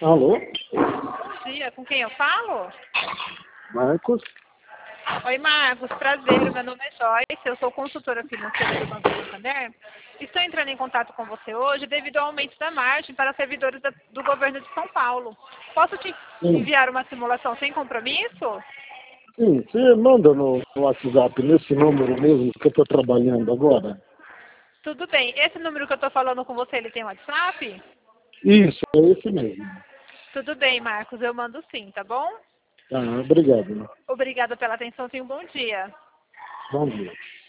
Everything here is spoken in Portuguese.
Alô? Bom dia, com quem eu falo? Marcos? Oi, Marcos, prazer, meu nome é Joyce, eu sou consultora financeira do Banco Santander. Estou entrando em contato com você hoje devido ao aumento da margem para servidores do governo de São Paulo. Posso te Sim. enviar uma simulação sem compromisso? Sim, você manda no WhatsApp, nesse número mesmo que eu estou trabalhando agora? Tudo bem, esse número que eu estou falando com você, ele tem WhatsApp? Isso, é esse mesmo. Tudo bem, Marcos, eu mando sim, tá bom? Tá, obrigado. Obrigada pela atenção, tenha um bom dia. Bom dia.